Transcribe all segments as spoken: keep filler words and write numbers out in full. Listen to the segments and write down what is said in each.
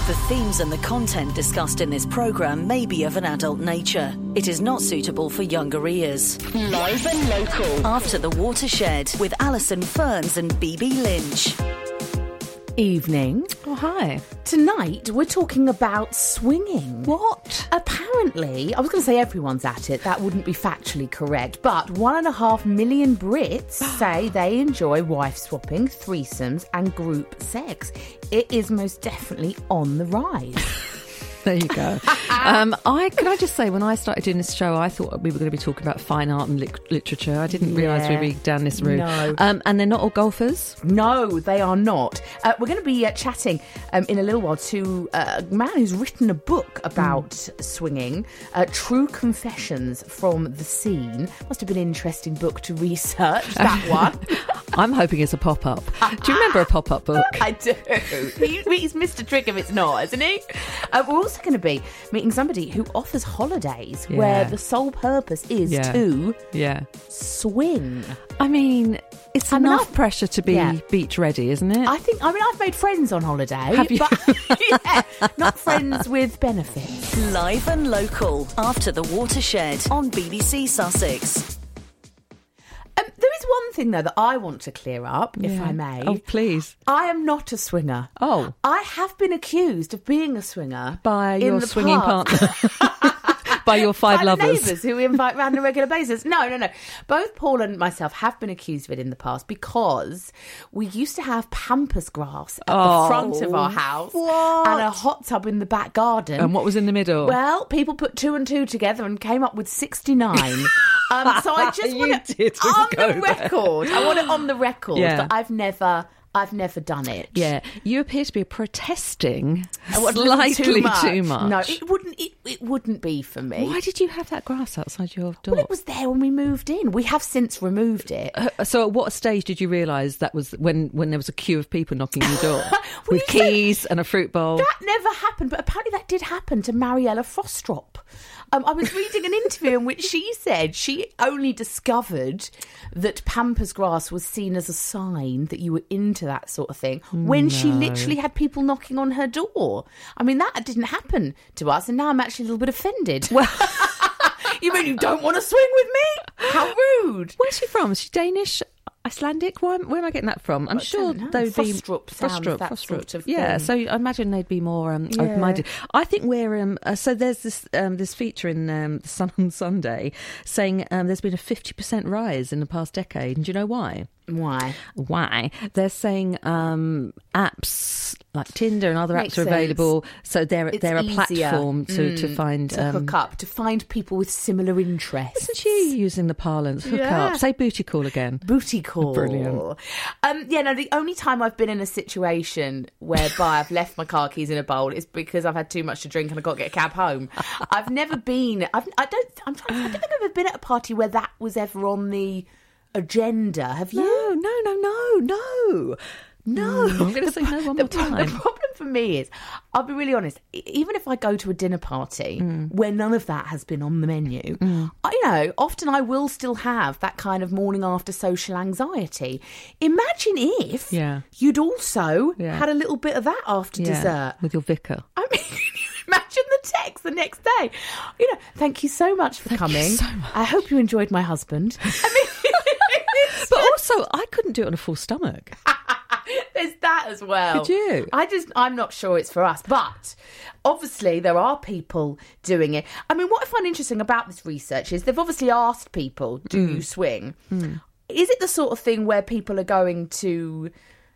The themes and the content discussed in this programme may be of an adult nature. It is not suitable for younger ears. Live and local. After the Watershed with Alison Ferns and B B Lynch. Evening. Oh, hi. Tonight, we're talking about swinging. What? Apparently, I was going to say everyone's at it. That wouldn't be factually correct. But one and a half million Brits say they enjoy wife swapping, threesomes and group sex. It is most definitely on the rise. There you go. um, I Can I just say, when I started doing this show, I thought we were going to be talking about fine art and li- literature. I didn't realise Yeah. we'd be down this route. No. Um, and they're not all golfers? No, they are not. Uh, we're going to be uh, chatting um, in a little while to uh, a man who's written a book about mm. swinging, uh, True Confessions from the Scene. Must have been an interesting book to research, that one. I'm hoping it's a pop-up. Do you remember a pop-up book? I do. He, he's Mister Trick if it's not, isn't he? Uh, we're also going to be meeting somebody who offers holidays Yeah. where the sole purpose is Yeah. to Yeah. swing. I mean, it's I mean, enough I've- pressure to be yeah. beach ready, isn't it? I think, I mean, I've made friends on holiday, Have you? but yeah, not friends with benefits. Live and local. After the Watershed on B B C Sussex. Um, there is one thing, though, that I want to clear up, if Yeah. I may. Oh, please. I am not a swinger. Oh. I have been accused of being a swinger By in your the swinging past. partner. By your five By lovers. the neighbours who we invite round on a regular basis. No, no, no. Both Paul and myself have been accused of it in the past because we used to have pampas grass at Oh, the front of our house what? and a hot tub in the back garden. And what was in the middle? Well, people put two and two together and came up with sixty-nine. um, so I just You want it did on go the there. record. I want it on the record Yeah. that I've never, I've never done it. Yeah, you appear to be protesting I want a little slightly too much. No, it wouldn't. It, it wouldn't be for me. Why did you have that grass outside your door? Well, it was there when we moved in. We have since removed it. Uh, so at what stage did you realise that was when, when there was a queue of people knocking on your door We with used to- keys and a fruit bowl? That never happened, but apparently that did happen to Mariella Frostrop. Um, I was reading an interview in which she said she only discovered that pampas grass was seen as a sign that you were into that sort of thing when she No. literally had people knocking on her door. I mean, that didn't happen to us, and now I'm actually a little bit offended. Well, You mean you don't want to swing with me? How rude. where's she from? Is she Danish? Icelandic? Where, where am I getting that from? I'm I sure don't know. they'd be Frostrup sounds that sort of Yeah, thing. so I imagine they'd be more um, Yeah. open-minded. I think we're um, uh, so there's this um, this feature in um, the Sun on Sunday saying um, there's been a fifty percent rise in the past decade, and do you know why? Why? Why? They're saying um, apps like Tinder and other Makes apps are sense. available, so they're It's they're a easier, platform to, to mm, find to um, hook up, to find people with similar interests. Isn't she using the parlance? Hook Yeah. up. Say booty call again. Booty call. Brilliant. Um, yeah, no, the only time I've been in a situation whereby I've left my car keys in a bowl is because I've had too much to drink and I've got to get a cab home. I've never been, I've, I don't, I'm trying, I don't think I've ever been at a party where that was ever on the agenda. Have you? No, no, no, no, no. No, I'm going to say no one The, more time. the problem for me is, I'll be really honest, e- even if I go to a dinner party Mm. where none of that has been on the menu, I, you know, often I will still have that kind of morning after social anxiety. Imagine if Yeah. you'd also Yeah. had a little bit of that after Yeah, dessert. with your vicar. I mean, imagine the text the next day. You know, thank you so much for Thank you coming. so much. I hope you enjoyed my husband. I mean, it's But also, I couldn't do it on a full stomach. There's that as well. Could you? I just, I'm not sure it's for us. But obviously there are people doing it. I mean, what I find interesting about this research is they've obviously asked people, do Mm. you swing? Is it the sort of thing where people are going to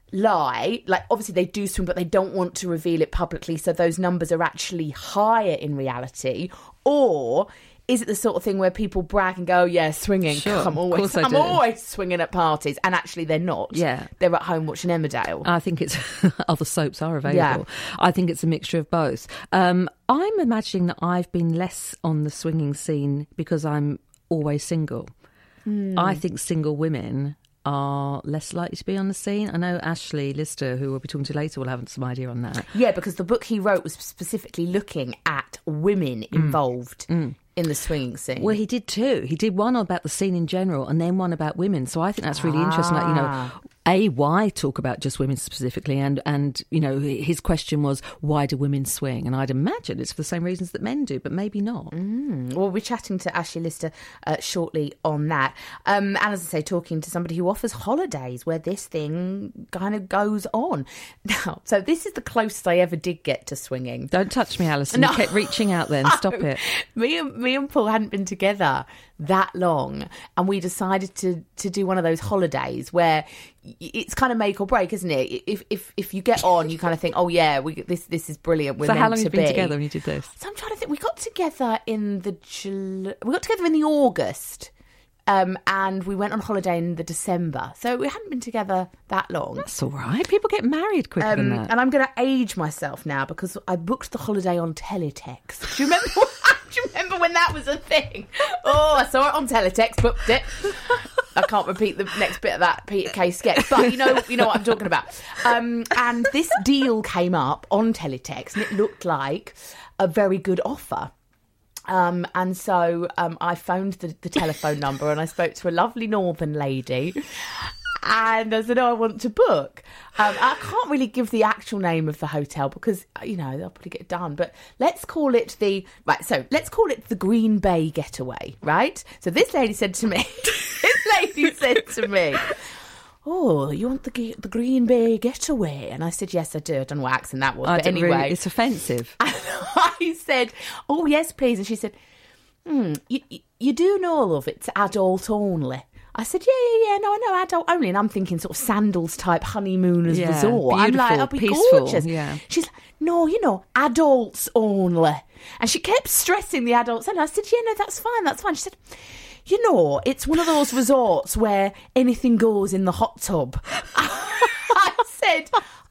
lie? Like, obviously they do swing, but they don't want to reveal it publicly, so those numbers are actually higher in reality? Or is it the sort of thing where people brag and go, oh, yeah, swinging, Sure, I'm of always, course I I'm do. always swinging at parties, and actually they're not. Yeah. They're at home watching Emmerdale. I think it's other soaps are available. Yeah. I think it's a mixture of both. Um, I'm imagining that I've been less on the swinging scene because I'm always single. Hmm. I think single women are less likely to be on the scene. I know Ashley Lister, who we'll be talking to later, will have some idea on that. Yeah, because the book he wrote was specifically looking at women involved in the swinging scene. Well, he did too. He did one about the scene in general and then one about women. So I think that's really interesting. Like, you know, A, why talk about just women specifically? And, and you know, his question was, why do women swing? And I'd imagine it's for the same reasons that men do, but maybe not. Mm. Well, we're chatting to Ashley Lister uh, shortly on that. Um, and as I say, talking to somebody who offers holidays where this thing kind of goes on. Now, so this is the closest I ever did get to swinging. Don't touch me, Alison. No. You kept reaching out then. Stop it. Me and, me and Paul hadn't been together that long, and we decided to, to do one of those holidays where it's kind of make or break, isn't it? If if if you get on, you kind of think, oh yeah, we this this is brilliant. We're so meant how long to have you been be. together when you did this? So I'm trying to think. We got together in the Jul- we got together in the August, um, and we went on holiday in the December. So we hadn't been together that long. That's all right. People get married quicker Um, than that. and I'm going to age myself now because I booked the holiday on teletext. Do you remember? Do you remember when that was a thing? Oh, I saw it on teletext, booked it. I can't repeat the next bit of that Peter Kay sketch, but you know, you know what I'm talking about. Um, and this deal came up on teletext, and it looked like a very good offer. Um, and so um, I phoned the, the telephone number, and I spoke to a lovely northern lady. And I said, oh, I want to book. Um, I can't really give the actual name of the hotel because, you know, they'll probably get it done. But let's call it the... Right, so let's call it the Green Bay Getaway, right? So this lady said to me... this lady said to me... Oh, you want the the Green Bay Getaway? And I said, yes, I do. I don't know what accent that was. I but don't anyway... really, it's offensive. And I said, oh, yes, please. And she said, hmm, you, you, you do know, love, it's adult only. I said, yeah, yeah, yeah, no, I know, adult only. And I'm thinking sort of sandals type honeymooners Yeah, resort. I'm like, beautiful, I'll be peaceful, gorgeous. yeah. She's like, no, you know, adults only. And she kept stressing the adults only. I said, yeah, no, that's fine, that's fine. She said, you know, it's one of those resorts where anything goes in the hot tub. I said,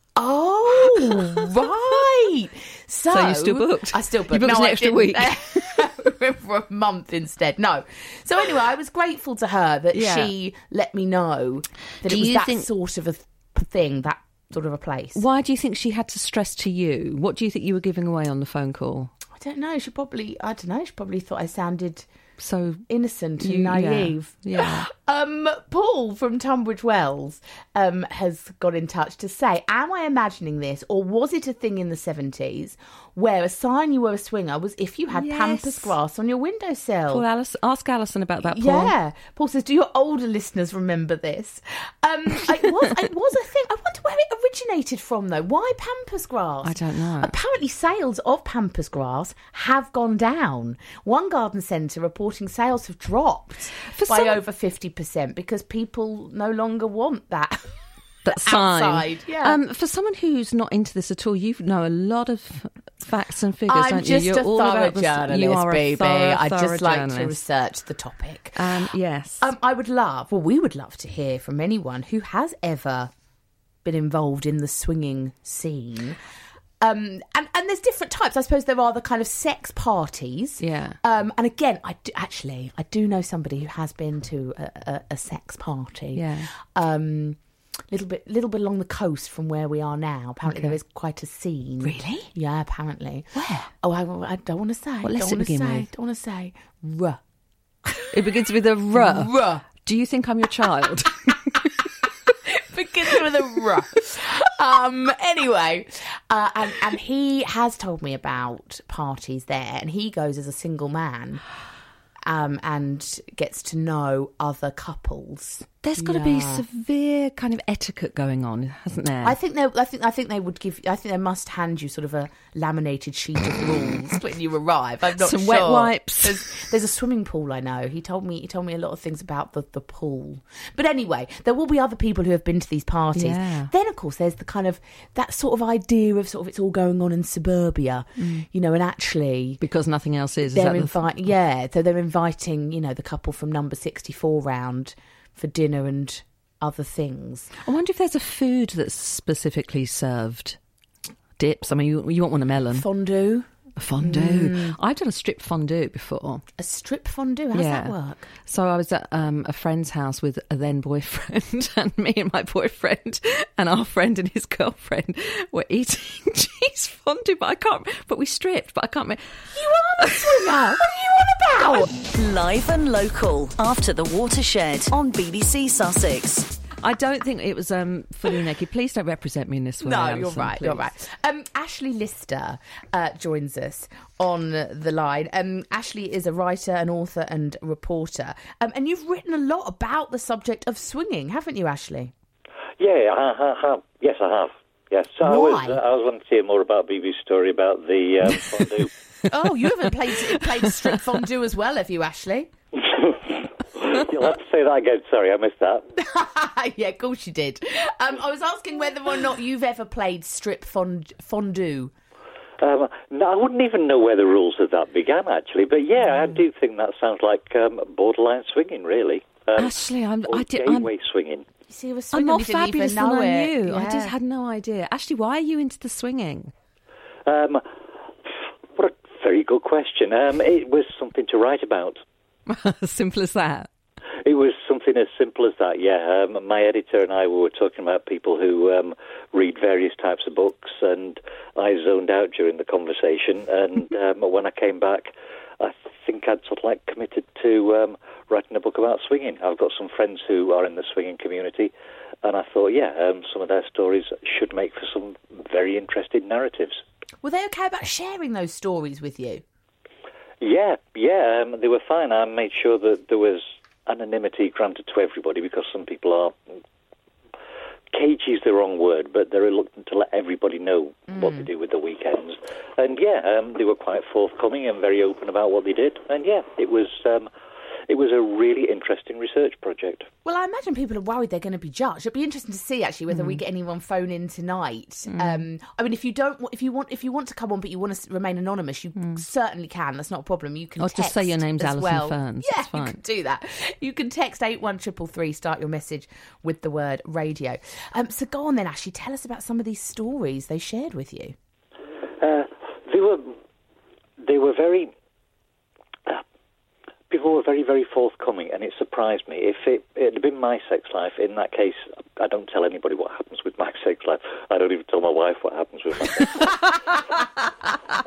oh, right. So, So you still booked? I still booked. You booked no, an I extra didn't. week. For a month instead. No. So anyway, I was grateful to her that Yeah. she let me know that Do it was you that think- sort of a th- thing, that sort of a place. Why do you think she had to stress to you? What do you think you were giving away on the phone call? I don't know. She probably, I don't know, she probably thought I sounded So innocent and you- yeah, naive. yeah. Um, Paul from Tunbridge Wells um, has got in touch to say, am I imagining this, or was it a thing in the seventies where a sign you were a swinger was if you had Yes. pampas grass on your windowsill? Paul, Alice, ask Alison about that, Paul. Yeah. Paul says, do your older listeners remember this? Um, it, was, it was a thing. I wonder where it originated from, though. Why pampas grass? I don't know. Apparently sales of pampas grass have gone down. One garden centre reporting sales have dropped For by some- over fifty percent because people no longer want that. That sign. Outside, yeah. Um, for someone who's not into this at all, you know a lot of facts and figures, I'm don't just you? You're a all thorough about the- journalist, you are a baby. thorough, I thorough just like to journalist. research the topic. Um, yes. Um, I would love, well, we would love to hear from anyone who has ever been involved in the swinging scene. Um, and, and there's different types. I suppose there are the kind of sex parties. Yeah. Um, and again, I do, actually, I do know somebody who has been to a, a, a sex party. Yeah. Um, little bit, little bit along the coast from where we are now. Apparently, Okay. there is quite a scene. Really? Yeah, apparently. Where? Oh, I, I don't want to say. What letter don't want to begin say. with? Don't want to say. Ruh. It begins with a R. Ruh. Do you think I'm your child? Begins with a ruh. Um, anyway, uh, and, and he has told me about parties there, and he goes as a single man um, and gets to know other couples. There's got to be Yeah. severe kind of etiquette going on, hasn't there? I think they, I think, I think they would give. I think they must hand you sort of a laminated sheet of rules when you arrive. I'm not Some sure. wet wipes. There's, there's a swimming pool. I know. He told me. He told me a lot of things about the, the pool. But anyway, there will be other people who have been to these parties. Yeah. Then, of course, there's the kind of that sort of idea of sort of it's all going on in suburbia, you know, and actually because nothing else is. is they're that the- inviting. Yeah, so they're inviting, you know, the couple from number sixty-four round for dinner and other things. I wonder if there's a food that's specifically served. Dips. I mean, you, you want one a melon. Fondue. A fondue. I've done a strip fondue before. A strip fondue? How does Yeah. that work? So I was at um, a friend's house with a then boyfriend, and me and my boyfriend and our friend and his girlfriend were eating cheese fondue, but I can't. But we stripped, but I can't. Remember. You are a swinger! What are you on about? Live and local after the watershed on B B C Sussex. I don't think it was um, fully naked. Please don't represent me in this way. No, Alison, you're right. please. You're right. Um, Ashley Lister uh, joins us on the line. Um, Ashley is a writer, an author, and reporter. Um, and you've written a lot about the subject of swinging, haven't you, Ashley? Yeah, I, I have. Yes, I have. Yes. So I Why? was. Uh, I was wanting to hear more about B B's story about the um, fondue. Oh, you haven't played played strip fondue as well, have you, Ashley? You'll have to say that again. Sorry, I missed that. Yeah, of course you did. Um, I was asking whether or not you've ever played strip fond- fondue. Um, no, I wouldn't even know where the rules of that began, actually. But yeah, I do think that sounds like um, borderline swinging, really. Um, Ashley, I'm, or I did, I'm, gateway swinging. You see, I was I'm swinging, more you didn't fabulous even than know I it. knew. I Yeah. just had no idea. Ashley, why are you into the swinging? Um, what a very good question. Um, it was something to write about. As simple as that. It was something as simple as that, yeah. Um, my editor and I were talking about people who um, read various types of books, and I zoned out during the conversation. And um, when I came back, I think I'd sort of like committed to um, writing a book about swinging. I've got some friends who are in the swinging community, and I thought, yeah, um, some of their stories should make for some very interesting narratives. Were they okay about sharing those stories with you? Yeah, yeah, um, they were fine. I made sure that there was anonymity granted to everybody, because some people are, cagey is the wrong word, but they're reluctant to let everybody know mm. what they do with the weekends. And yeah, um, they were quite forthcoming and very open about what they did. And yeah, it was um, it was a really interesting research project. Well, I imagine people are worried they're going to be judged. It'd be interesting to see actually whether mm. we get anyone phone in tonight. Mm. Um, I mean, if you don't, if you want, if you want to come on, but you want to remain anonymous, you mm. certainly can. That's not a problem. You can. Or text just say your name's as Alison well. Ferns. Yeah, That's fine. you can do that. You can text eight one triple three. Start your message with the word radio. Um, so go on then, Ashley. Tell us about some of these stories they shared with you. Uh, they were they were very. People were very, very forthcoming, and it surprised me. If it, it had been my sex life, in that case, I don't tell anybody what happens with my sex life. I don't even tell my wife what happens with my sex life.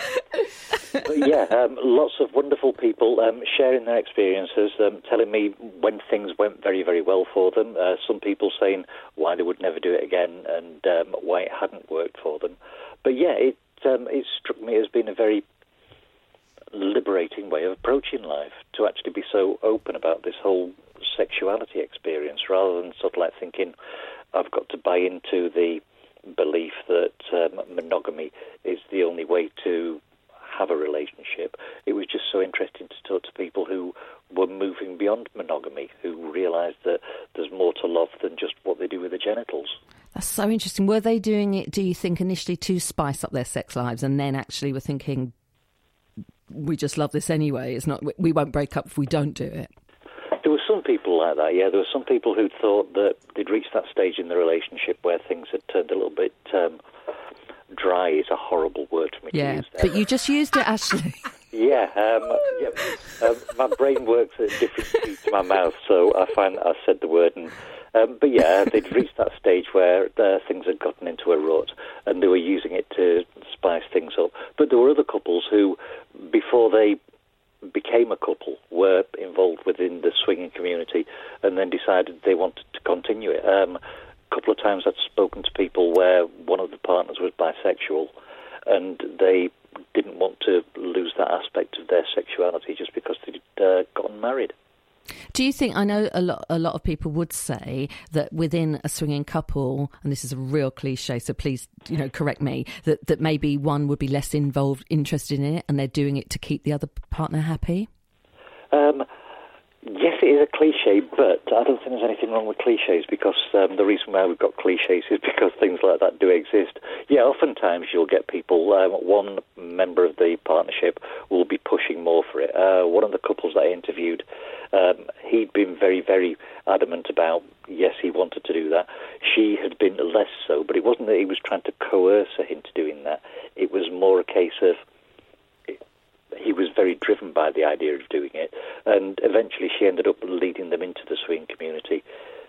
um, but yeah, um, lots of wonderful people um, sharing their experiences, um, telling me when things went very, very well for them. Uh, some people saying why they would never do it again and um, why it hadn't worked for them. But yeah, it um, it struck me as being a very liberating way of approaching life, to actually be so open about this whole sexuality experience, rather than sort of like thinking I've got to buy into the belief that um, monogamy is the only way to have a relationship. It was just so interesting to talk to people who were moving beyond monogamy, who realised that there's more to love than just what they do with the genitals. That's so interesting. Were they doing it, do you think, initially to spice up their sex lives, and then actually were thinking, we just love this anyway, it's not, we won't break up if we don't do it? There were some people like that, yeah. There were some people who thought that they'd reached that stage in the relationship where things had turned a little bit um, dry is a horrible word for me yeah, to use there. But you just used it, Ashley. Yeah, um, yeah um, my brain works at a different speed to my mouth, so I find that I said the word. And, um, but yeah, they'd reached that stage where uh, things had gotten into a rut, and they were using it to spice things up. But there were other couples who, before they became a couple, were involved within the swinging community, and then decided they wanted to continue it. Um, a couple of times I'd spoken to people where one of the partners was bisexual, and they didn't want to lose that aspect of their sexuality just because they'd uh, gotten married. Do you think, I know a lot a lot of people would say that within a swinging couple, and this is a real cliche, so please, you know, correct me, that, that maybe one would be less involved, interested in it, and they're doing it to keep the other partner happy? Um, yes, it is a cliche, but I don't think there's anything wrong with cliches, because um, the reason why we've got cliches is because things like that do exist. Yeah, oftentimes you'll get people, um, one member of the partnership will be pushing more for it. Uh, one of the couples that I interviewed, Um, he'd been very, very adamant about, yes, he wanted to do that. She had been less so, but it wasn't that he was trying to coerce her into doing that. It was more a case of it, he was very driven by the idea of doing it, and eventually she ended up leading them into the swing community.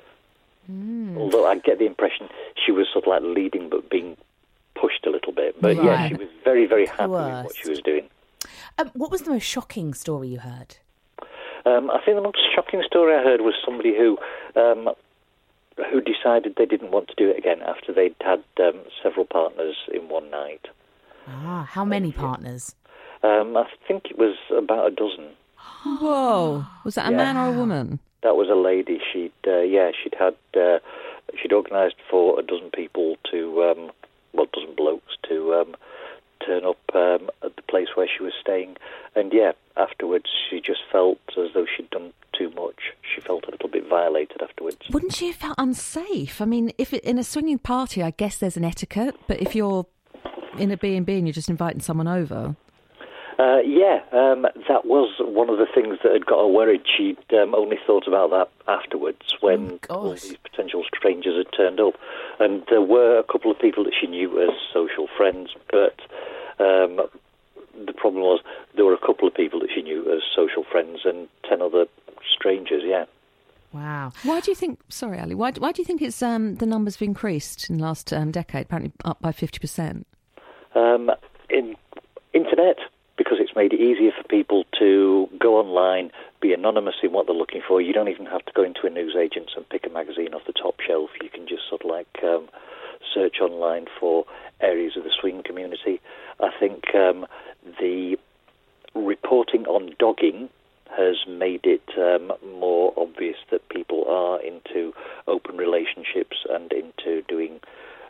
Mm. Although I get the impression she was sort of like leading but being pushed a little bit. But right. yeah, she was very, very happy with what she was doing. Um, what was the most shocking story you heard? Um, I think the most shocking story I heard was somebody who um, who decided they didn't want to do it again after they'd had um, several partners in one night. Ah, how many partners? Um, I think it was about a dozen. Whoa! Was that a Yeah. man or a woman? That was a lady. She'd, uh, yeah, she'd had, uh, she'd organised for a dozen people to, um, well, a dozen blokes to um, turn up um, at the place where she was staying. And yeah, afterwards she just felt as though she'd done too much. She felt a little bit violated afterwards. Wouldn't you have felt unsafe? I mean, if it, in a swinging party, I guess there's an etiquette, but if you're in a B and B and you're just inviting someone over... Uh, yeah, um, that was one of the things that had got her worried. She'd um, only thought about that afterwards when Oh, all gosh. these potential strangers had turned up. And there were a couple of people that she knew as social friends, but um, the problem was there were a couple of people that she knew as social friends and ten other strangers, yeah. Wow. Why do you think... Sorry, Ali. Why, why do you think it's um, the numbers have increased in the last um, decade, apparently up by fifty percent? Um, in internet, because it's made it easier for people to go online, be anonymous in what they're looking for. You don't even have to go into a newsagent's and pick a magazine off the top shelf. You can just sort of like um, search online for areas of the swing community. I think um, the reporting on dogging has made it um, more obvious that people are into open relationships and into doing,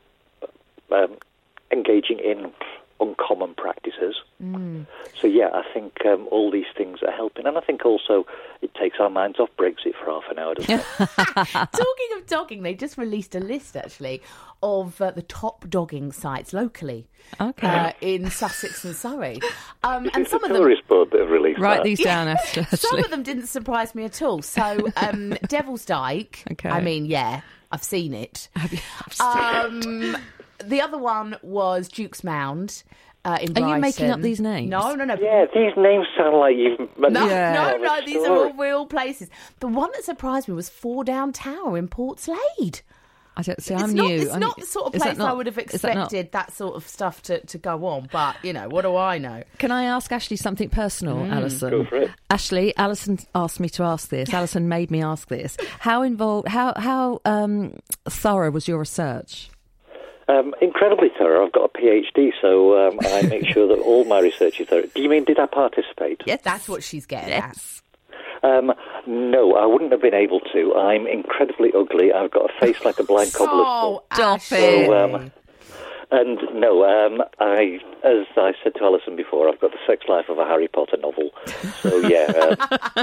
um, engaging in uncommon practices. Mm. So yeah, I think um, all these things are helping, and I think also it takes our minds off Brexit for half an hour, doesn't it? Talking of dogging, they just released a list actually of uh, the top dogging sites locally. Okay. Uh, in Sussex and Surrey, um, and some of them. Tourist board that have released Write that. these down, Esther. Some Ashley. of them didn't surprise me at all. So, um, Devil's Dyke. Okay. I mean, yeah, I've seen it. Have you- I've seen it. Um, the other one was Duke's Mound. Uh, in Are you Brighton. making up these names? No, no, no. Yeah, these names sound like you've... No, Yeah. no, no, these are all real places. The one that surprised me was Four Down Tower in Portslade. I don't see. It's I'm not, new. it's I'm- not the sort of is that place not- I would have is that not- expected that, sort of stuff to, to go on. But, you know, what do I know? Can I ask Ashley something personal, Alison? Go for it. Ashley, Alison asked me to ask this. Alison made me ask this. How involved? How how um, thorough was your research? Um, incredibly thorough. I've got a PhD, so um, I make sure that all my research is thorough. Do you mean did I participate? Yes, that's what she's getting Yes. Um, no, I wouldn't have been able to. I'm incredibly ugly. I've got a face like a blind at. cobbler's Oh, foot. Stop Ashley. it. So, um, and no, um, I, as I said to Alison before, I've got the sex life of a Harry Potter novel. So yeah,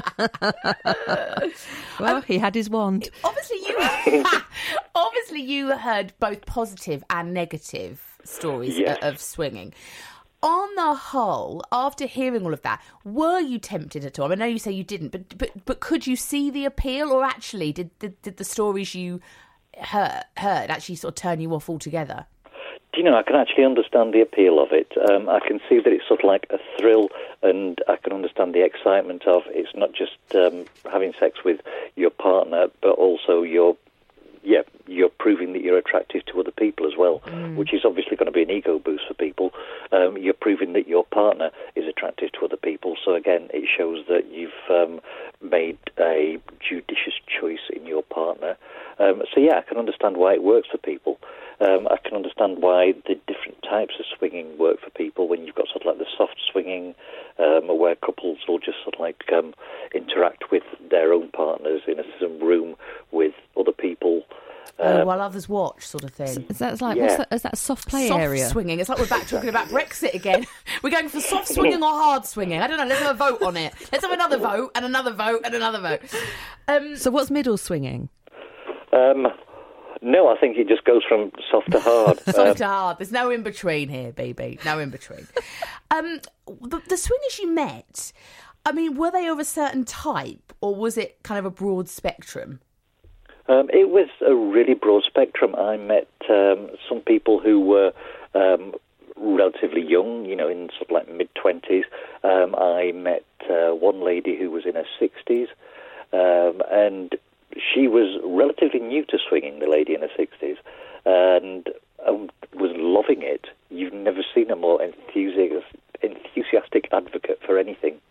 um, Well, he had his wand. Obviously, you obviously you heard both positive and negative stories Yes. of swinging. On the whole, after hearing all of that, were you tempted at all? I know you say you didn't, but but but could you see the appeal, or actually did did, did the stories you heard, heard actually sort of turn you off altogether? do you know, I can actually understand the appeal of it. Um, I can see that it's sort of like a thrill, and I can understand the excitement of it's not just um, having sex with your partner, but also you're, yeah, you're proving that you're attractive to other people as well, mm. which is obviously going to be an ego boost for people. Um, you're proving that your partner is attractive to other people. So again, it shows that you've um, made a judicious choice in your partner. Um, so yeah, I can understand why it works for people. Um, I can understand why the different types of swinging work for people when you've got sort of like the soft swinging, um, where couples will just sort of like um, interact with their own partners in a some room with other people. Uh, Um, while others watch, sort of thing. Is that like Yeah. what's that? Is that a soft play Soft area? swinging. It's like we're back talking about Brexit again. We're going for soft swinging or hard swinging. I don't know. Let's have a vote on it. Let's have another vote and another vote and another vote. Um, So what's middle swinging? um, no, I think it just goes from soft to hard. soft Um, to hard. There's no in between here, B B. No in between. um, the, the swingers you met, I mean, were they of a certain type, or was it kind of a broad spectrum? Um, it was a really broad spectrum. I met um, some people who were um, relatively young, you know, in sort of like mid-twenties. Um, I met uh, one lady who was in her sixties, um, and she was relatively new to swinging, the lady in her sixties, and um, was loving it. You've never seen a more enthusiastic, enthusiastic advocate for anything. Well,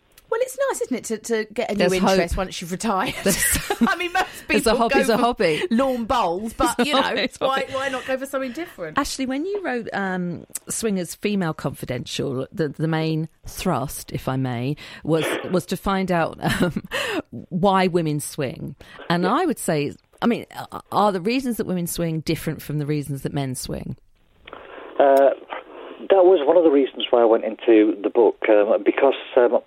it's nice, isn't it, to, to get a new There's interest hope. once you've retired. I mean, most people It's a hobby, go it's a for hobby. lawn bowls, but, you know, It's a why, hobby. why not go for something different? Ashley, when you wrote um, Swingers Female Confidential, the, the main thrust, if I may, was was to find out um, why women swing. And yeah. I would say, I mean, are the reasons that women swing different from the reasons that men swing? Uh, that was one of the reasons why I went into the book, um, because um,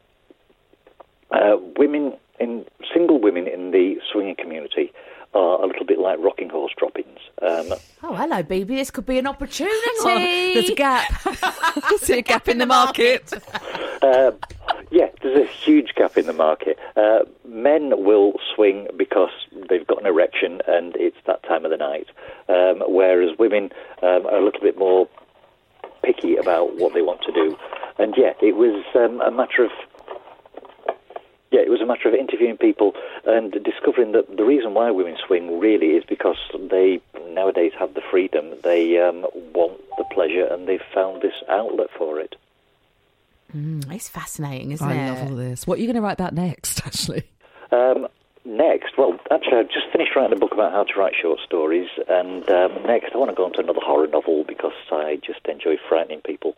uh, women, in single women in the swinging community are a little bit like rocking horse drop-ins. Um, oh, hello, B B. This could be an opportunity. Oh, there's a gap. There's a gap in the market. uh, yeah, there's a huge gap in the market. Uh, men will swing because they've got an erection and it's that time of the night, um, whereas women um, are a little bit more picky about what they want to do. And yeah, it was um, a matter of yeah, it was a matter of interviewing people and discovering that the reason why women swing really is because they nowadays have the freedom. They um, want the pleasure, and they've found this outlet for it. Mm, it's fascinating, isn't I it? love all this. What are you going to write about next, Ashley? Um, next, well, actually, I've just finished writing a book about how to write short stories, and um, next I want to go on to another horror novel because I just enjoy frightening people.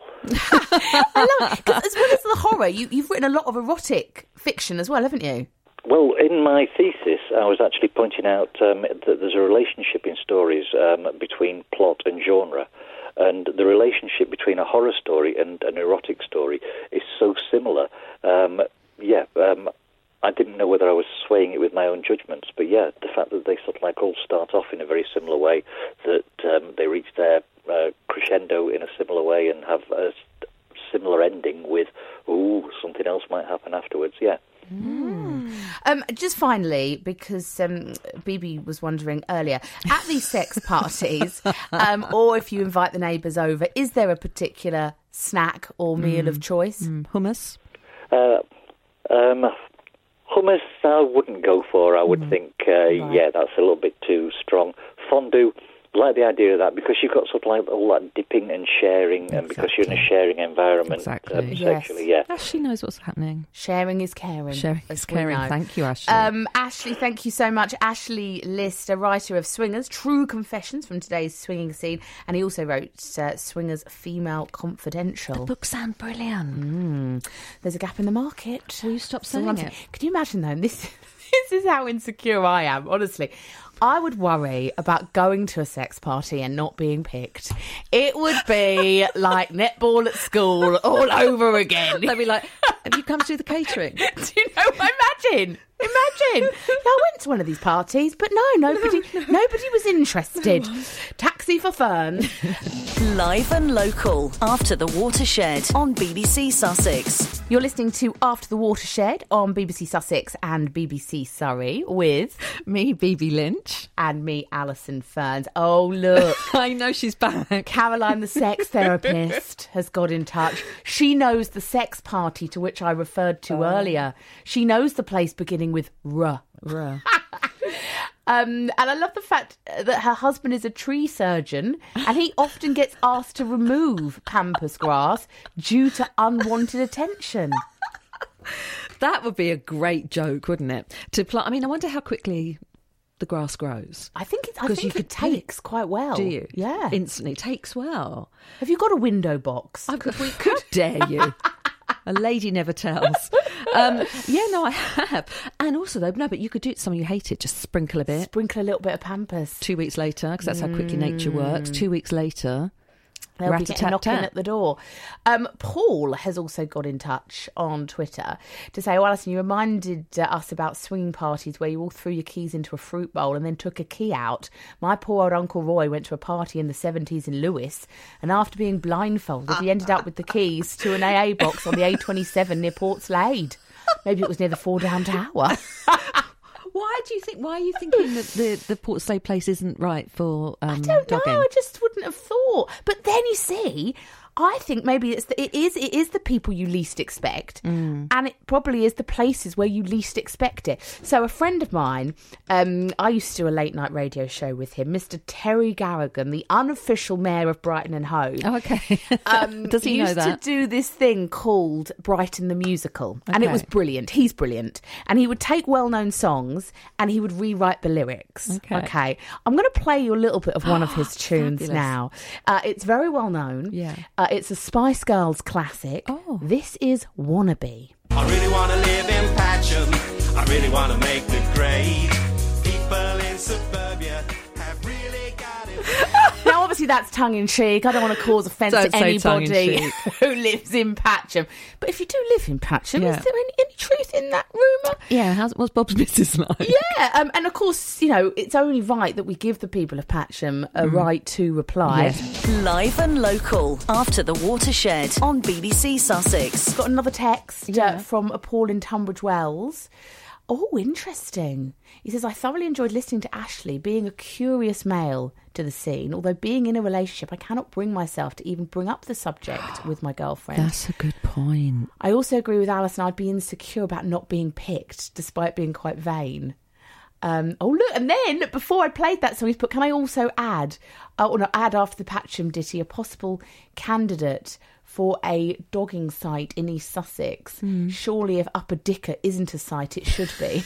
I love it, 'cause as well as the horror, you, you've written a lot of erotic fiction as well, haven't you? Well, in my thesis, I was actually pointing out um, that there's a relationship in stories um, between plot and genre. And the relationship between a horror story and an erotic story is so similar. Um, yeah, um, I didn't know whether I was swaying it with my own judgments, but yeah, the fact that they sort of like all start off in a very similar way, that um, they reach their uh, crescendo in a similar way and have a similar ending with, ooh, something else might happen afterwards, yeah. Mm. Um, just finally, because um, B B was wondering earlier, at these sex parties, um, or if you invite the neighbours over, is there a particular snack or meal mm. of choice? Mm. Hummus? Uh, um, hummus I wouldn't go for. I would mm. think, uh, right. yeah, that's a little bit too strong. Fondue, I like the idea of that because you've got sort of like all that dipping and sharing, exactly. and because you're in a sharing environment exactly. um, sexually, yes. yeah. Ashley knows what's happening. Sharing is caring. Sharing is caring. Thank you, Ashley. Um, Ashley, thank you so much. Ashley List, a writer of Swingers, True Confessions from today's swinging scene, and he also wrote uh, Swingers Female Confidential. The books sound brilliant. Mm. There's a gap in the market. Will you stop saying it? Can you imagine, though, this, this is how insecure I am, honestly. I would worry about going to a sex party and not being picked. It would be like netball at school all over again. They'd be like, have you come to do the catering? Do you know, imagine, imagine. Yeah, I went to one of these parties, but no, nobody no, no. nobody was interested. No. Taxi for Fern. Live and local, After the Watershed on B B C Sussex. You're listening to After the Watershed on B B C Sussex and B B C Surrey with me, B B Lynch. And me, Alison Ferns. Oh, look. I know she's back. Caroline, the sex therapist, has got in touch. She knows the sex party to which I referred to oh. earlier. She knows the place beginning with R. R. Um, and I love the fact that her husband is a tree surgeon and he often gets asked to remove pampas grass due to unwanted attention. That would be a great joke, wouldn't it? To plant. I mean, I wonder how quickly the grass grows. I think it, I think you it could takes pick, quite well. Do you? Yeah. Instantly. Takes well. Have you got a window box? I could, we could. How dare you? A lady never tells. Um, yeah, no, I have. And also, though, no, but you could do it to someone you hated. Just sprinkle a bit. Sprinkle a little bit of pampas. Two weeks later, because that's how quickly nature works. Two weeks later, they'll be getting knocking at the door. Um, Paul has also got in touch on Twitter to say, well, Alison, you reminded uh, us about swinging parties where you all threw your keys into a fruit bowl and then took a key out. My poor old Uncle Roy went to a party in the seventies in Lewis, and after being blindfolded, he ended up with the keys to an A A box on the A twenty-seven near Portslade. Maybe it was near the Four Down Tower. Why do you think? Why are you thinking that the the Portslade place isn't right for um, I don't dogging? know. I just wouldn't have thought. But then you see, I think maybe it's the, it is it is the people you least expect, mm. and it probably is the places where you least expect it. So a friend of mine, um, I used to do a late night radio show with him, Mister Terry Garrigan, the unofficial mayor of Brighton and Hove. Oh, okay. um, Does he know that? Used to do this thing called Brighton the Musical, okay. and it was brilliant. He's brilliant, and he would take well-known songs and he would rewrite the lyrics. Okay, okay. I'm going to play you a little bit of one of his tunes Fabulous. now. Uh, it's very well known. Yeah. Uh, it's a Spice Girls classic. Oh. This is Wannabe. I really want to live in Patcham. I really want to make the grade. People in suburbia have really got it. Now, obviously, that's tongue-in-cheek. I don't want to cause offence Don't to anybody tongue-in-cheek. who lives in Patcham. But if you do live in Patcham, Yeah. is there any, any truth in that rumour? Yeah, how's, what's Bob's missus like? Yeah, um, and of course, you know, it's only right that we give the people of Patcham a mm. right to reply. Yes. Live and local, after the watershed on B B C Sussex. Got another text Yeah. uh, from a Paul in Tunbridge Wells. Oh, interesting. He says, I thoroughly enjoyed listening to Ashley, being a curious male to the scene. Although being in a relationship, I cannot bring myself to even bring up the subject with my girlfriend. That's a good point. I also agree with Alison. I'd be insecure about not being picked, despite being quite vain. Um, oh, look, and then, before I played that song, he's put, can I also add, uh, or not add after the Patcham ditty, a possible candidate for a dogging site in East Sussex? Mm. Surely if Upper Dicker isn't a site, it should be.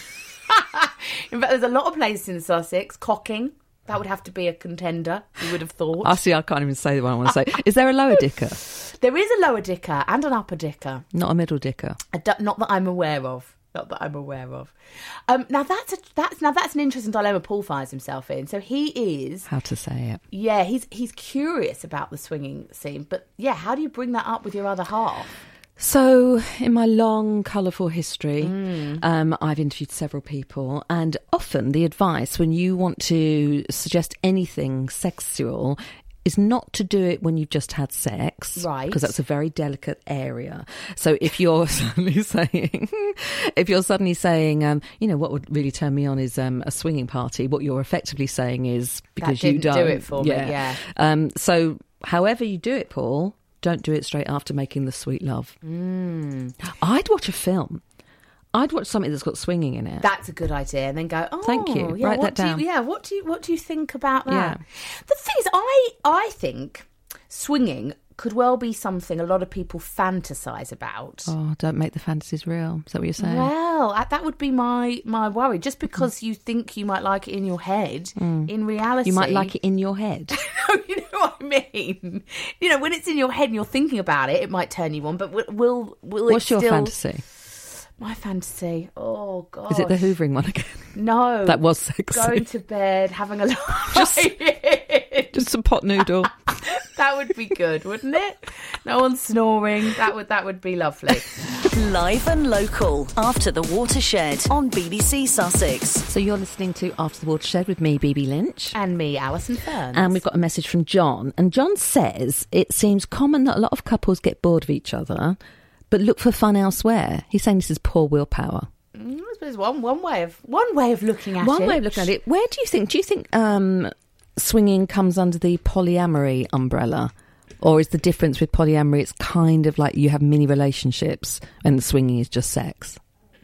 In fact, there's a lot of places in Sussex. Cocking, that would have to be a contender, you would have thought. I see, I can't even say the one I want to say. Is there a lower dicker? There is a lower dicker and an upper dicker. Not a middle dicker? I don't- not that I'm aware of. Not that I'm aware of. Um, now that's a, that's now that's an interesting dilemma Paul finds himself in. So he is How to say it? Yeah, he's he's curious about the swinging scene, but yeah, how do you bring that up with your other half? So, in my long, colourful history, Mm. um, I've interviewed several people, and often the advice when you want to suggest anything sexual is not to do it when you've just had sex, Right. Because that's a very delicate area. So if you're suddenly saying, if you're suddenly saying, um, you know, what would really turn me on is um, a swinging party, what you're effectively saying is because That you didn't don't do it for me, yeah. Um, so however you do it, Paul, don't do it straight after making the sweet love. Mm. I'd watch a film. I'd watch something that's got swinging in it. That's a good idea, and then go, oh, Thank you. Yeah, Write what that do down. You, yeah, what do you what do you think about that? Yeah. The thing is, I I think swinging could well be something a lot of people fantasize about. Oh, don't make the fantasies real. Is that what you're saying? Well, uh, that would be my, my worry. Just because you think you might like it in your head, in reality... You might like it in your head. You know what I mean? You know, when it's in your head and you're thinking about it, it might turn you on, but will, will, will What's it your still... fantasy? My fantasy? Oh, God. Is it the hoovering one again? No. That was sexy. Going to bed, having a lie. Just- Just a pot noodle. That would be good, wouldn't it? No one's snoring. That would that would be lovely. Live and local, after the watershed on B B C Sussex. So you're listening to After the Watershed with me, B B Lynch. And me, Alison Ferns. And we've got a message from John. And John says it seems common that a lot of couples get bored of each other, but look for fun elsewhere. He's saying this is poor willpower. Mm, I suppose one one way of one way of looking at One it. way of looking at it. Where do you think? Do you think um, swinging comes under the polyamory umbrella? Or is the difference with polyamory, it's kind of like you have mini relationships and the swinging is just sex?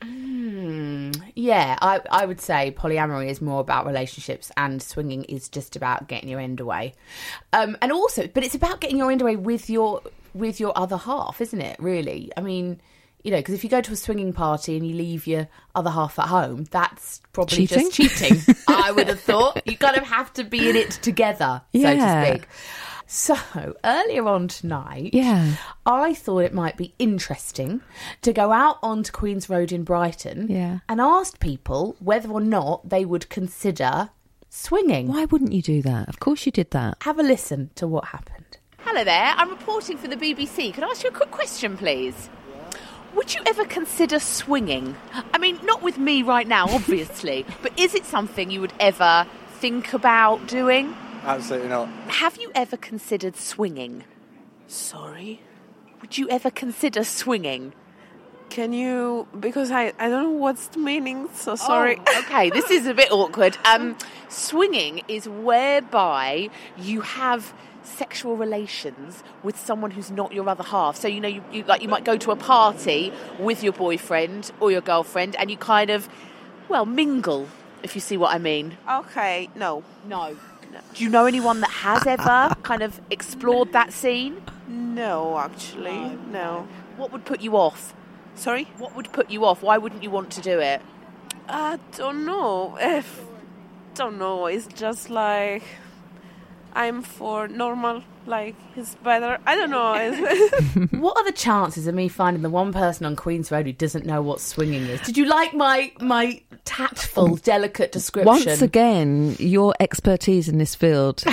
Mm, yeah, I, I would say polyamory is more about relationships and swinging is just about getting your end away. Um, and also, but it's about getting your end away with your with your other half, isn't it, really? I mean, you know, because if you go to a swinging party and you leave your other half at home, that's probably Cheating? just cheating, I would have thought. You kind of have to be in it together, so Yeah. to speak. So, earlier on tonight, Yeah. I thought it might be interesting to go out onto Queen's Road in Brighton Yeah. and ask people whether or not they would consider swinging. Why wouldn't you do that? Of course you did that. Have a listen to what happened. Hello there, I'm reporting for the B B C. Could I ask you a quick question, please? Would you ever consider swinging? I mean, not with me right now, obviously, but is it something you would ever think about doing? Absolutely not. Have you ever considered swinging? Sorry? Would you ever consider swinging? Can you... Because I, I don't know what's the meaning, so sorry. Oh, okay, this is a bit awkward. Um, swinging is whereby you have sexual relations with someone who's not your other half? So, you know, you, you like you might go to a party with your boyfriend or your girlfriend and you kind of, well, mingle, if you see what I mean. Okay, no. No. no. Do you know anyone that has ever kind of explored that scene? No, actually, no. no. What would put you off? Sorry? What would put you off? Why wouldn't you want to do it? I don't know. If, don't know. It's just like I'm for normal. Like it's better. I don't know. What are the chances of me finding the one person on Queen's Road who doesn't know what swinging is? Did you like my my tactful, delicate description? Once again, your expertise in this field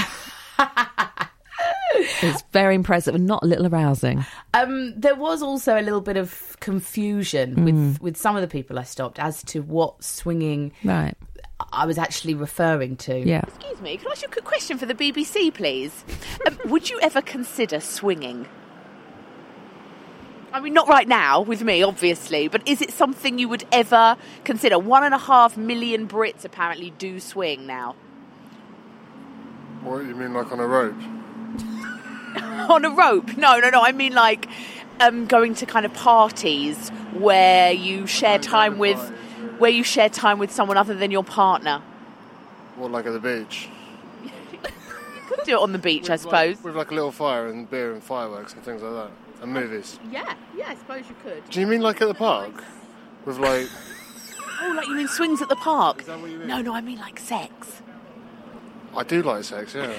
is very impressive and not a little arousing. Um, there was also a little bit of confusion mm. with, with some of the people I stopped as to what swinging right. I was actually referring to. Yeah. Excuse me, can I ask you a quick question for the B B C, please? Um, would you ever consider swinging? I mean, not right now with me, obviously, but is it something you would ever consider? One and a half million Brits apparently do swing now. What, you mean like on a rope? On a rope? No, no, no. I mean like um, going to kind of parties where you share time with, where you share time with someone other than your partner. What, like at the beach? You could do it on the beach, with I suppose. Like, with like a little fire and beer and fireworks and things like that, and movies. Yeah, yeah, I suppose you could. Do you mean like at the park? With like... Oh, like you mean swings at the park? Is that what you mean? No, no, I mean like sex. I do like sex, yeah.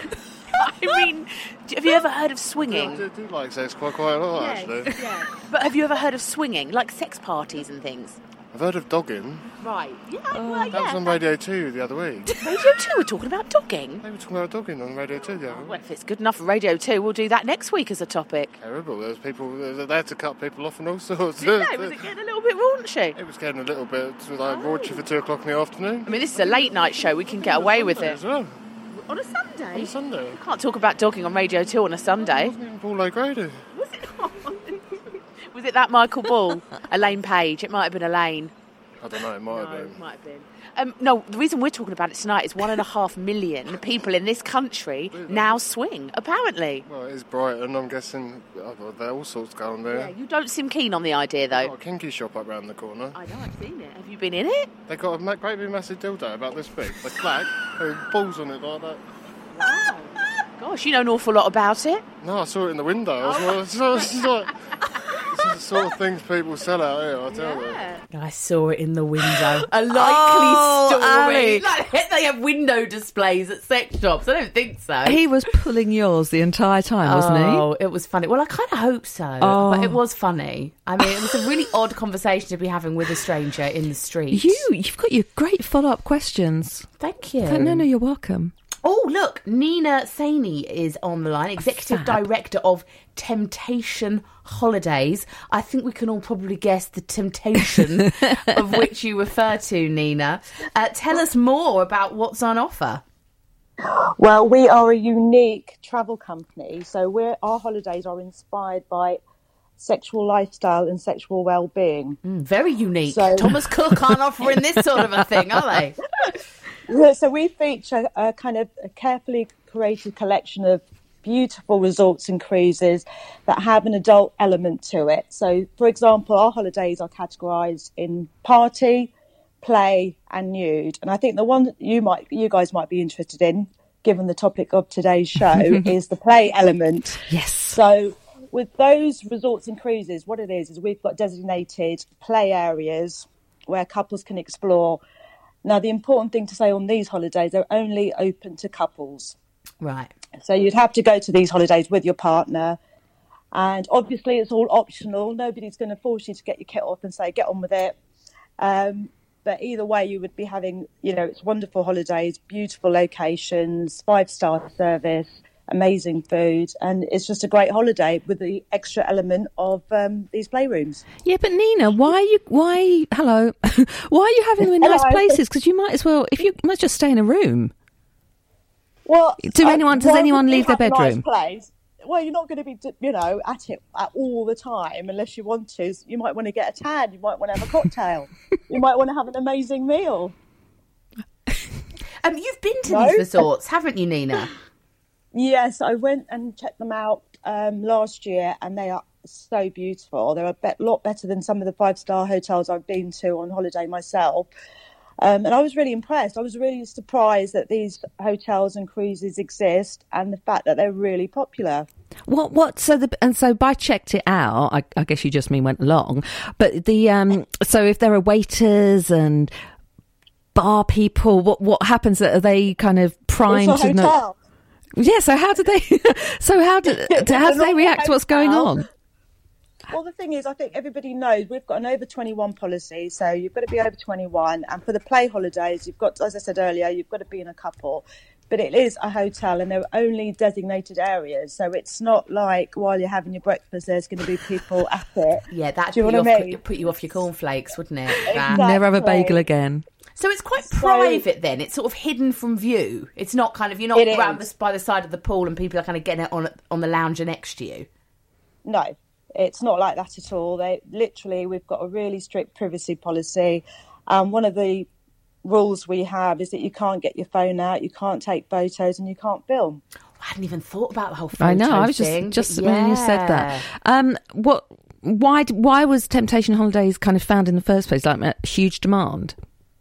I mean, have you ever heard of swinging? Yeah, I do, do like sex quite quite a lot, yes, actually. Yeah. But have you ever heard of swinging, like sex parties and things? I've heard of dogging. Right. Yeah, Oh, well, yeah. that was on Radio two the other week. Radio two were talking about dogging? They were talking about dogging on Radio two the other week. Well, if it's good enough for Radio two, we'll do that next week as a topic. Terrible. There was people, they had to cut people off and all sorts. Yeah, was it getting a little bit raunchy? It was getting a little bit like raunchy for two o'clock in the afternoon. I mean, this is a late night show. We can get away with it. As well. On a Sunday? On a Sunday. You can't talk about dogging on Radio two on a Sunday. It wasn't even Paul O'Grady. Was it not? Was it that Michael Ball? Elaine Page? It might have been Elaine. I don't know, it might no, have been. It might have been. Um, no, the reason we're talking about it tonight is one and a half million people in this country really? now swing, apparently. Well, it is Brighton, I'm guessing. Oh, well, there are all sorts going there. Yeah, you don't seem keen on the idea, though. They've got a kinky shop up round the corner. I know, I've seen it. Have you been in it? They've got a great big massive dildo about this big. Like black, with balls on it like that. Wow. Gosh, you know an awful lot about it. No, I saw it in the window. Oh. It's, not, it's, not, it's the sort of things people sell out here, I tell yeah. you. I saw it in the window. A likely oh, story. Like, they have window displays at sex shops. I don't think so. He was pulling yours the entire time, wasn't he? Oh, it was funny. Well, I kind of hope so. Oh. But it was funny. I mean, it was a really odd conversation to be having with a stranger in the street. You, you've got your great follow-up questions. Thank you. No, no, you're welcome. Oh, look, Nina Saini is on the line, Executive Fab. Director of Temptation Holidays. I think we can all probably guess the temptation of which you refer to, Nina. Uh, tell us more about what's on offer. Well, we are a unique travel company, so we're, our holidays are inspired by sexual lifestyle and sexual well-being. Mm, very unique. So, Thomas Cook aren't offering this sort of a thing, are they? So we feature a kind of a carefully curated collection of beautiful resorts and cruises that have an adult element to it. So, for example, our holidays are categorised in party, play and nude. And I think the one that you might, you guys might be interested in, given the topic of today's show, is the play element. Yes. So with those resorts and cruises, what it is, is we've got designated play areas where couples can explore. Now, the important thing to say on these holidays, they're only open to couples. Right. So you'd have to go to these holidays with your partner. And obviously, it's all optional. Nobody's going to force you to get your kit off and say, get on with it. Um, but either way, you would be having, you know, it's wonderful holidays, beautiful locations, five-star service, amazing food, and it's just a great holiday with the extra element of um, these playrooms. Yeah, but Nina, why are you? Why? Hello, why are you having them in nice places? Because you might as well, if you might just stay in a room. Well, do anyone? uh, Does well, anyone we leave their have a bedroom? Nice place. Well, you're not going to be, you know, at it at all the time unless you want to. You might want to get a tan. You might want to have a cocktail. You might want to have an amazing meal. Um, you've been to No? these resorts, haven't you, Nina? Yes, I went and checked them out um, last year, and they are so beautiful. They're a be- lot better than some of the five-star hotels I've been to on holiday myself. Um, and I was really impressed. I was really surprised that these hotels and cruises exist, and the fact that they're really popular. What? What? So the and so by checked it out. I, I guess you just mean went along. But the um. So if there are waiters and bar people, what what happens? Are they kind of primed It's a to know? hotel. Yeah. So how do they? So how do how do they react to what's going on? Well, the thing is, I think everybody knows we've got an over twenty-one policy, so you've got to be over twenty-one. And for the play holidays, you've got, as I said earlier, you've got to be in a couple. But it is a hotel, and there are only designated areas, so it's not like while you're having your breakfast, there's going to be people at it. Yeah, that'd Do you put, know you what off, I mean? put you off your cornflakes, wouldn't it? That- Exactly. Never have a bagel again. So it's quite So- private then. It's sort of hidden from view. It's not kind of, you're not It around is. the, by the side of the pool and people are kind of getting it on on the lounger next to you. No, it's not like that at all. They literally, we've got a really strict privacy policy. Um, one of the rules we have is that you can't get your phone out, you can't take photos, and you can't film. I hadn't even thought about the whole photo I know. I was thing, just just but when you said yeah. that. Um. What? Why? Why was Temptation Holidays kind of found in the first place? Like a huge demand.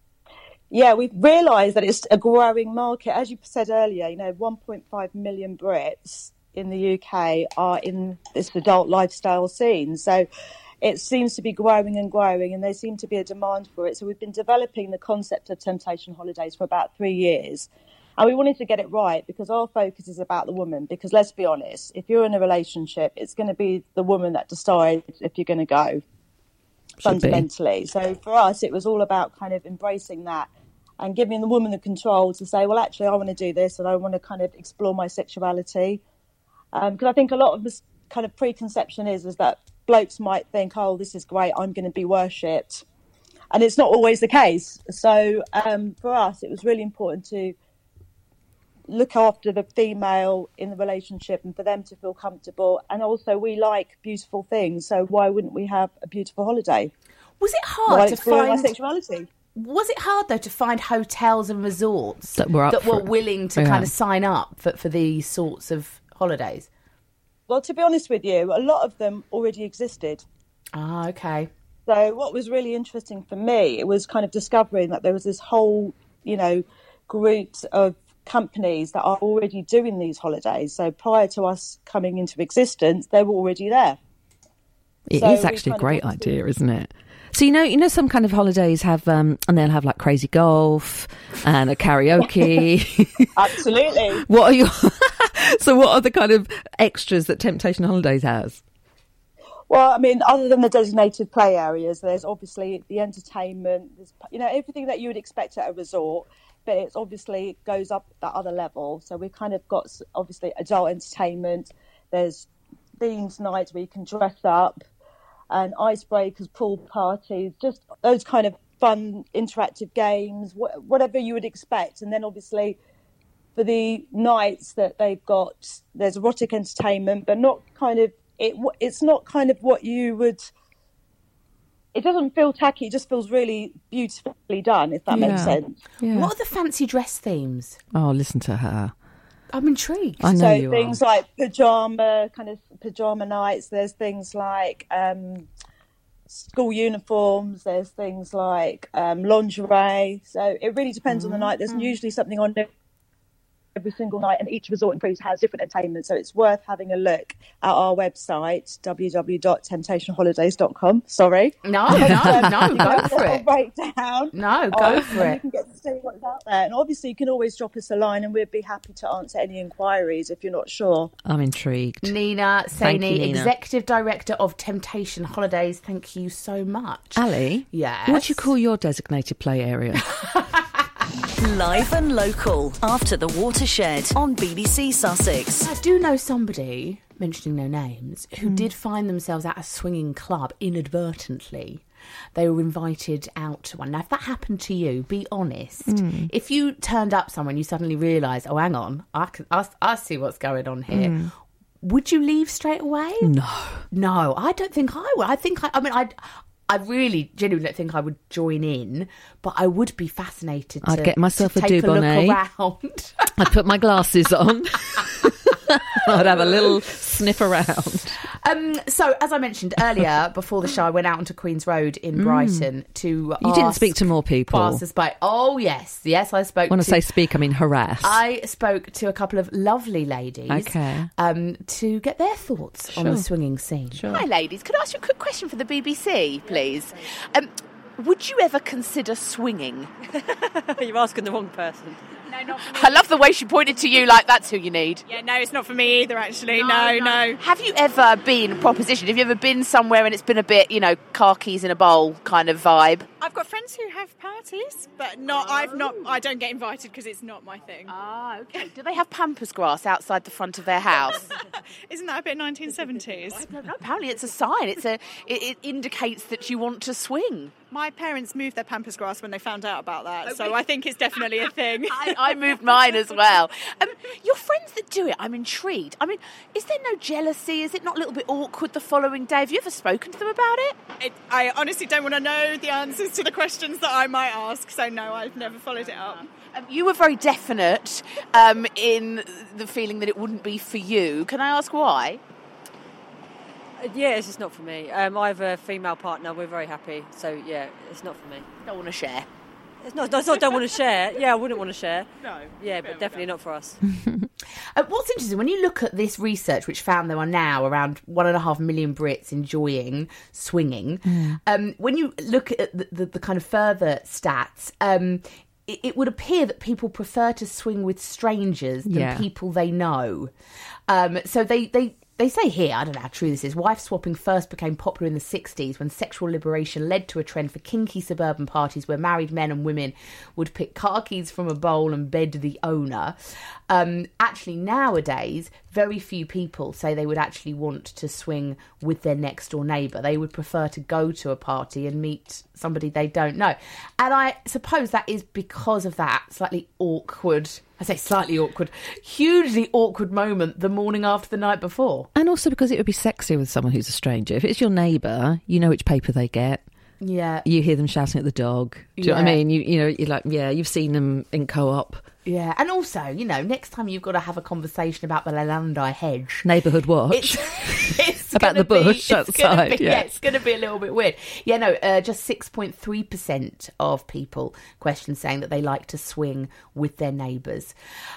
Yeah, we've realised that it's a growing market. As you said earlier, you know, one point five million Brits in the U K are in this adult lifestyle scene. So it seems to be growing and growing, and there seems to be a demand for it. So we've been developing the concept of Temptation Holidays for about three years. And we wanted to get it right because our focus is about the woman. Because let's be honest, if you're in a relationship, it's going to be the woman that decides if you're going to go, fundamentally. So for us, it was all about kind of embracing that and giving the woman the control to say, well, actually, I want to do this and I want to kind of explore my sexuality. Because um, I think a lot of this kind of preconception is, is that blokes might think, oh, this is great, I'm going to be worshipped. And it's not always the case. So um, for us, it was really important to look after the female in the relationship and for them to feel comfortable. And also, we like beautiful things. So why wouldn't we have a beautiful holiday? Was it hard While to exploring find... our sexuality? Was it hard, though, to find hotels and resorts That were up for it. willing to Yeah. kind of sign up for, for these sorts of holidays? Well, to be honest with you, a lot of them already existed. Ah, okay. So what was really interesting for me, it was kind of discovering that there was this whole, you know, groups of companies that are already doing these holidays. So prior to us coming into existence, they were already there. It So is we actually a kind of great wanted to- idea, isn't it? So you know, you know, some kind of holidays have, um, and they'll have like crazy golf and a karaoke. Absolutely. What are your? So what are the kind of extras that Temptation Holidays has? Well, I mean, other than the designated play areas, there's obviously the entertainment, there's, you know, everything that you would expect at a resort, but it's obviously goes up that other level. So we've kind of got, obviously, adult entertainment. There's themes nights where you can dress up, and icebreakers, pool parties, just those kind of fun, interactive games, wh- whatever you would expect. And then obviously for the nights that they've got, there's erotic entertainment, but not kind of, it. it's not kind of what you would, it doesn't feel tacky, it just feels really beautifully done, if that Yeah. makes sense. Yeah. What are the fancy dress themes? Oh, listen to her. I'm intrigued. I know So you things are. like pajama, kind of pajama nights. There's things like um, school uniforms. There's things like um, lingerie. So it really depends on the night. There's usually something on every single night, and each resort and cruise has different entertainment. So it's worth having a look at our website, w w w dot temptation holidays dot com. Sorry. No, no, no, You go can for get a it. breakdown. No, go Um, for and it. You can get to see what's out there. And obviously, you can always drop us a line and we'd be happy to answer any inquiries if you're not sure. I'm intrigued. Nina Thank you, Saini, Nina. Executive Director of Temptation Holidays, thank you so much. Ali, Yes. what do you call your designated play area? Live and local after the watershed on B B C Sussex. I do know somebody, mentioning no names, Hmm. who did find themselves at a swinging club inadvertently. They were invited out to one. Now, if that happened to you, be honest. Hmm. If you turned up somewhere and you suddenly realised, oh, hang on, I, can, I, I see what's going on here, would you leave straight away? No. No, I don't think I would. I think, I, I mean, I I really genuinely don't think I would join in, but I would be fascinated to I'd get myself to a take a look Dubonnet. around. I'd put my glasses on. I'd have a little sniff around. Um, so, as I mentioned earlier, before the show, I went out onto Queen's Road in Brighton to You ask didn't speak to more people. passers-by. Oh, yes. Yes, I spoke When I to... say speak, I mean harass. I spoke to a couple of lovely ladies Okay. um, to get their thoughts on the swinging scene. Sure. Hi, ladies. Could I ask you a quick question for the B B C, please? Um, would you ever consider swinging? You're asking the wrong person. No, not for me. I love the way she pointed to you like that's who you need. Yeah, no, it's not for me either, actually. No, no. Have you ever been, proposition, have you ever been somewhere and it's been a bit, you know, car keys in a bowl kind of vibe? I've got friends who have parties, but not. Oh. I've not. I don't get invited because it's not my thing. Ah, okay. Do they have pampas grass outside the front of their house? Isn't that a bit nineteen seventies? No, apparently it's a sign. It's a. It, it indicates that you want to swing. My parents moved their pampas grass when they found out about that, so I think it's definitely a thing. I, I moved mine as well. Um, your friends that do it, I'm intrigued. I mean, is there no jealousy? Is it not a little bit awkward the following day? Have you ever spoken to them about it? It, I honestly don't want to know the answers to the questions that I might ask, so no, I've never followed it up. Um, you were very definite um, in the feeling that it wouldn't be for you. Can I ask why? Yeah, it's just not for me. Um, I have a female partner. We're very happy. So, yeah, it's not for me. Don't want to share? It's not, it's not don't want to share. Yeah, I wouldn't want to share. No. Yeah, but definitely not for us. Uh, what's interesting, when you look at this research, which found there are now around one and a half million Brits enjoying swinging, Mm. um, when you look at the, the, the kind of further stats, um, it, it would appear that people prefer to swing with strangers than Yeah. people they know. Um, so they... they They say here, I don't know how true this is, wife swapping first became popular in the sixties when sexual liberation led to a trend for kinky suburban parties where married men and women would pick car keys from a bowl and bed the owner. Um, actually, nowadays, very few people say they would actually want to swing with their next door neighbour. They would prefer to go to a party and meet somebody they don't know. And I suppose that is because of that slightly awkward... I say slightly awkward, hugely awkward moment the morning after the night before. And also because it would be sexier with someone who's a stranger. If it's your neighbour, you know which paper they get. Yeah. You hear them shouting at the dog. Do you know what I Yeah. mean? You you know, you're like, yeah, you've seen them in co-op. Yeah. And also, you know, next time you've got to have a conversation about the Lalandi hedge. Neighbourhood watch. It's, it's About gonna the bush be, it's gonna outside, be- yeah. yeah, it's going to be a little bit weird. Yeah, no, uh, just six point three percent of people questioned saying that they like to swing with their neighbours.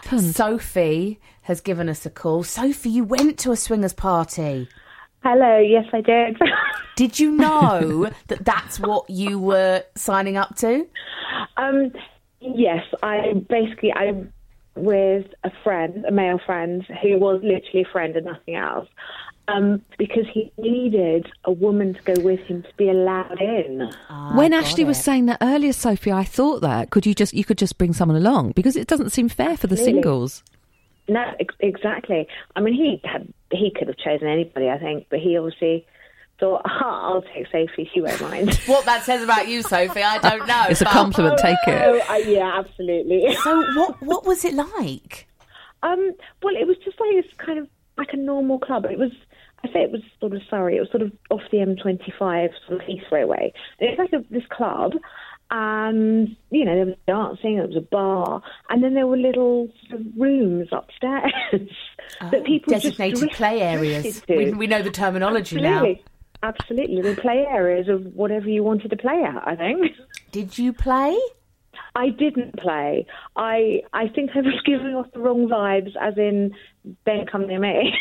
Sophie has given us a call. Sophie, you went to a swingers party. Hello, yes I did. Did you know that that's what you were signing up to? Um, yes, I basically, I with a friend, a male friend, who was literally a friend and nothing else, um, because he needed a woman to go with him to be allowed in. When Ashley was saying that earlier, Sophie, I thought that could you just you could just bring someone along because it doesn't seem fair for the Absolutely. singles. No, ex- exactly. I mean, he had he could have chosen anybody, I think, but he obviously thought, ah, I'll take Sophie, she won't mind. What that says about you, Sophie, I don't know. It's a but- compliment. Take it. Oh, uh, yeah, absolutely. So what what was it like? Um, well, it was just like it's kind of like a normal club. It was, I say it was sort of Surrey. It was sort of off the M twenty-five, sort of Heathrow way. And it was like a, this club, and you know there was dancing. There was a bar, and then there were little sort of rooms upstairs that people Designated just play areas. drifted to. We, we know the terminology Absolutely. now. Absolutely, the play areas of whatever you wanted to play at, I think. Did you play? I didn't play. I I think I was giving off the wrong vibes, as in, don't come near me.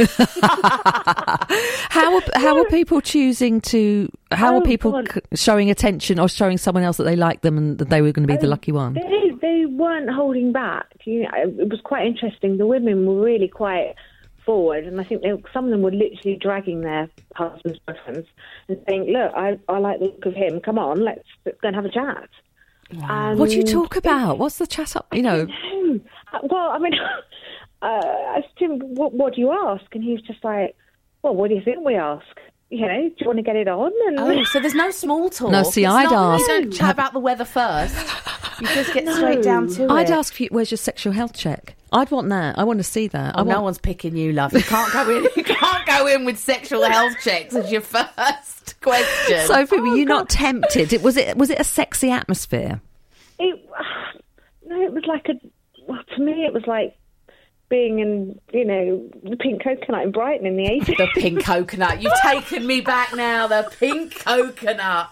How are, how are people choosing to? How Oh, are people God. c- showing attention or showing someone else that they like them and that they were going to be the Um, lucky one? They they weren't holding back. You know, it was quite interesting. The women were really quite forward, and I think they, some of them were literally dragging their husbands, boyfriends, and saying, "Look, I I like the look of him. Come on, let's, let's go and have a chat." And What do you talk about? What's the chat up? You know, No. Uh, Well, I mean, uh, I asked him, what, what do you ask? And he was just like, well, what do you think we ask? You know, do you want to get it on? And Oh, so there's no small talk. No, see, It's I'd not- ask- You don't chat about the weather first. You just get straight down to it. I'd ask for you, where's your sexual health check? I'd want that. I want to see that. Oh, I want, no one's picking you, love. You can't go in. You can't go in with sexual health checks as your first question. Sophie, were you not tempted? It, was it was it a sexy atmosphere? It, no, it was like a, well, to me, it was like being in, you know, the Pink Coconut in Brighton in the eighties. The Pink Coconut. You've taken me back now. The Pink Coconut.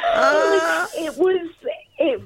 it was. It.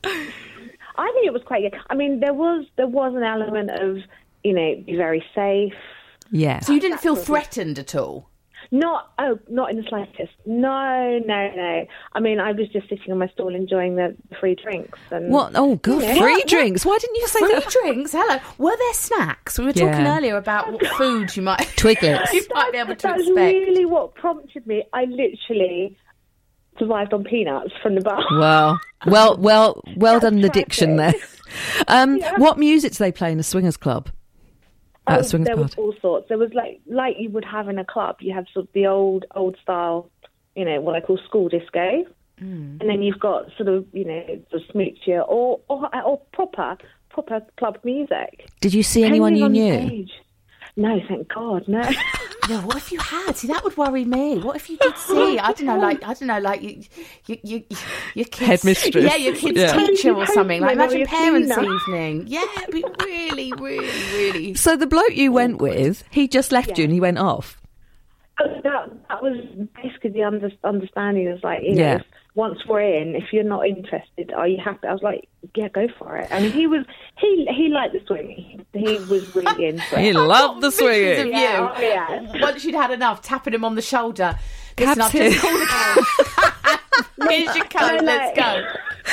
I think it was quite good. I mean, there was there was an element of, you know, be very safe. Yeah. So you didn't feel threatened at all? Not, oh, not in the slightest. No, no, no. I mean, I was just sitting on my stall enjoying the free drinks. And, What? Oh, God, you know. free What? drinks. Why didn't you say Free that? drinks? Hello. Were there snacks? We were talking Yeah. earlier about what food you might... Twiglets. you might be able to That's expect. really what prompted me. I literally survived on peanuts from the bar. Well, well, well, well done, the That's diction there. tragic. Um, Yeah. What music do they play in a swingers club? At Oh, a swingers there was party? all sorts. There was like like you would have in a club. You have sort of the old old style, you know, what I call school disco, and then you've got sort of, you know, the smoochier or or, or proper proper club music. Did you see anyone you Depending on the knew? age. No, thank God, no. Yeah, what if you had? See, that would worry me. What if you did see? I don't know, like I don't know, like you, you, you, your kids, Headmistress. yeah, your kid's Yeah. teacher or something. Like Hopefully, imagine or your parents' cleaner. evening. Yeah, it'd be really, really, really. So the bloke you went with, he just left you and he went off. Oh, that, that was basically the under, understanding. It was like, you know, Yeah. if, once we're in, if you're not interested, are you happy? I was like, yeah, go for it. And he was, he he liked the swinging. He, he was really into it. He loved the Pictures of swinging. you. Yeah, oh, yeah. Once you'd had enough, tapping him on the shoulder. Listen, I've Captain. just called a Here's your coat, No, no. let's go.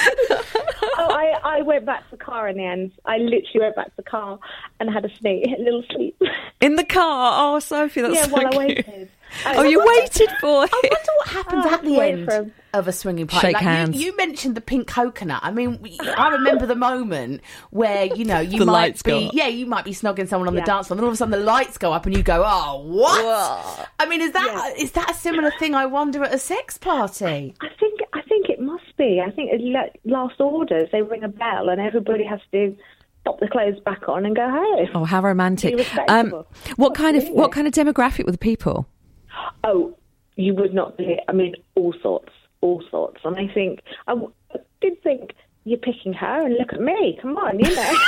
Oh, I, I went back to the car in the end. I literally went back to the car and had a sleep, a little sleep. In the car? Oh, Sophie, that's yeah, so while I cute. waited. Oh, you waited for him? I wonder what happens Oh, I at the wait end for him. of a swinging party. Shake like hands. You, you mentioned the Pink Coconut. I mean, we- I remember the moment where, you know, you The might lights go be, up. yeah, you might be snogging someone on the Yeah. dance floor, and all of a sudden the lights go up, and you go, "Oh, what?" I mean, is that is that a similar thing? I wonder at a sex party. I think I think it must be. I think it's like last orders. They ring a bell and everybody has to pop the clothes back on and go home. Oh, how romantic. Be respectable. Um, what kind of Absolutely. what kind of demographic were the people? Oh, you would not believe. I mean, all sorts, all sorts. And I think I, w- I did think you're picking her, and look at me. Come on, you know.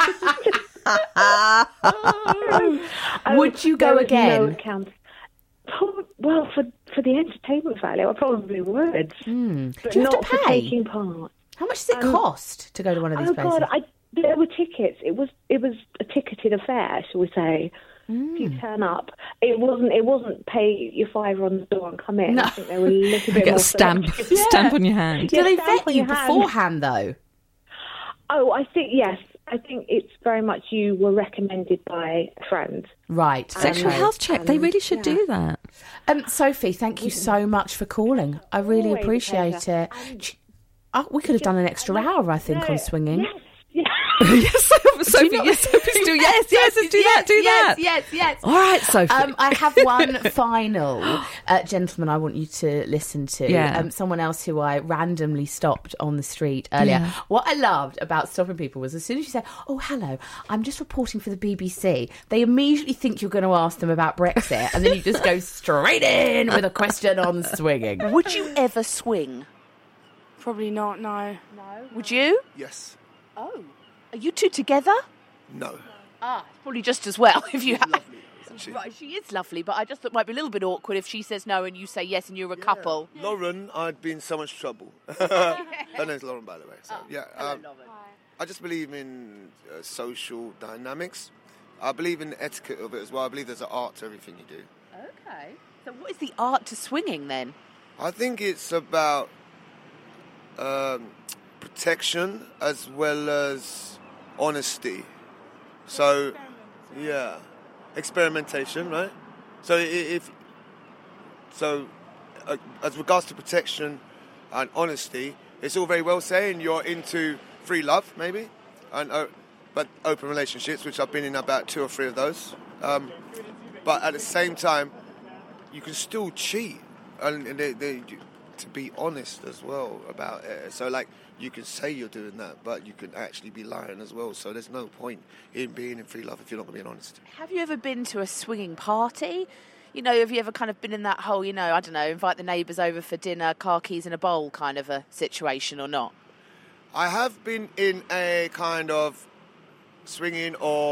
Um, Would you go there was again? No account. Prob- Well, for for the entertainment value, I probably would, but Hmm. Do you have not to for pay? taking part. How much does it Um, cost to go to one of these Oh places? God, I, there were tickets. It was it was a ticketed affair, shall we say? If you turn up, it wasn't it wasn't pay your fiver on the door and come in. No. I think they were a little bit Get more a stamp, selective. stamp on your hand. Do Yeah, they stamp vet on you your hand. beforehand, though? Oh, I think yes. I think it's very much you were recommended by a friend. Right. Sexual okay. health check. They really should do that. Um, Sophie, thank you so much for calling. I really Always a appreciate pleasure. it. Ch- Oh, we could have done an extra hour, I think, No, on swinging. Yes, yes. yes, Sophie. Yes, Sophie. Still, yes, yes, let's do that. Do yes, that. Yes, yes, All right, Sophie. Um, I have one final uh, gentleman I want you to listen to. Yeah. Um, someone else who I randomly stopped on the street earlier. Yeah. What I loved about stopping people was as soon as you say, "Oh, hello, I'm just reporting for the B B C," they immediately think you're going to ask them about Brexit, and then you just go straight in with a question on swinging. Would you ever swing? Probably not, no. No. Would you? Yes. Oh. Are you two together? No. Ah, it's probably just as well if you have. Lovely, isn't she? Right, she is lovely, but I just thought it might be a little bit awkward if she says no and you say yes and you're a couple. Lauren, I'd be in so much trouble. Her name's Lauren, by the way. So, yeah, um, I just believe in uh, social dynamics. I believe in the etiquette of it as well. I believe there's an art to everything you do. Okay. So what is the art to swinging then? I think it's about um, protection as well as honesty. So, yeah, experimentation, right? So, i- if so, uh, as regards to protection and honesty, it's all very well saying you're into free love, maybe, and uh, but open relationships, which I've been in about two or three of those. Um, but at the same time, you can still cheat, and they, they, to be honest as well about it. So, like, you can say you're doing that, but you can actually be lying as well. So there's no point in being in free love if you're not going to be honest. Have you ever been to a swinging party? You know, have you ever kind of been in that whole, you know, I don't know, invite the neighbours over for dinner, car keys in a bowl kind of a situation or not? I have been in a kind of swinging or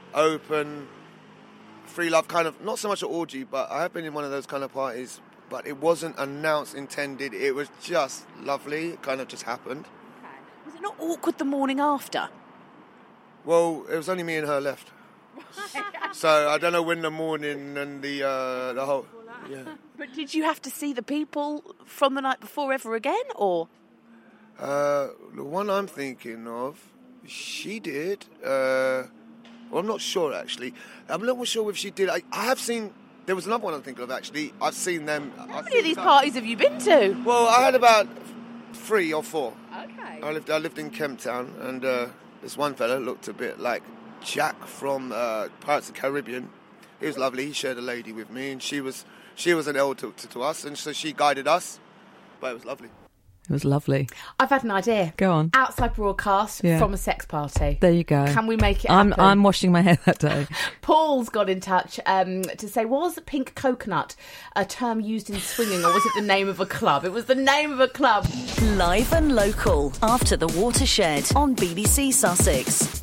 open, free love kind of, not so much an orgy, but I have been in one of those kind of parties, but it wasn't announced, intended. It was just lovely. It kind of just happened. Okay. Was it not awkward the morning after? Well, it was only me and her left. So I don't know when the morning and the uh, the whole... Yeah. But did you have to see the people from the night before ever again, or...? Uh, the one I'm thinking of, she did. Uh, well, I'm not sure, actually. I'm not sure if she did. I, I have seen... There was another one I'm thinking of, actually. I've seen them... How many of these parties have you been to? Well, I had about three or four. Okay. I lived I lived in Kemp Town, and uh, this one fella looked a bit like Jack from uh, Pirates of the Caribbean. He was lovely. He shared a lady with me, and she was she was an elder to, to us, and so she guided us. But it was lovely. It was lovely. I've had an idea. Go on. Outside broadcast Yeah. from a sex party. There you go. Can we make it I'm happen? I'm washing my hair that day. Paul's got in touch um, to say, was pink coconut a term used in swinging, or was it the name of a club? It was the name of a club. Live and local after the watershed on B B C Sussex.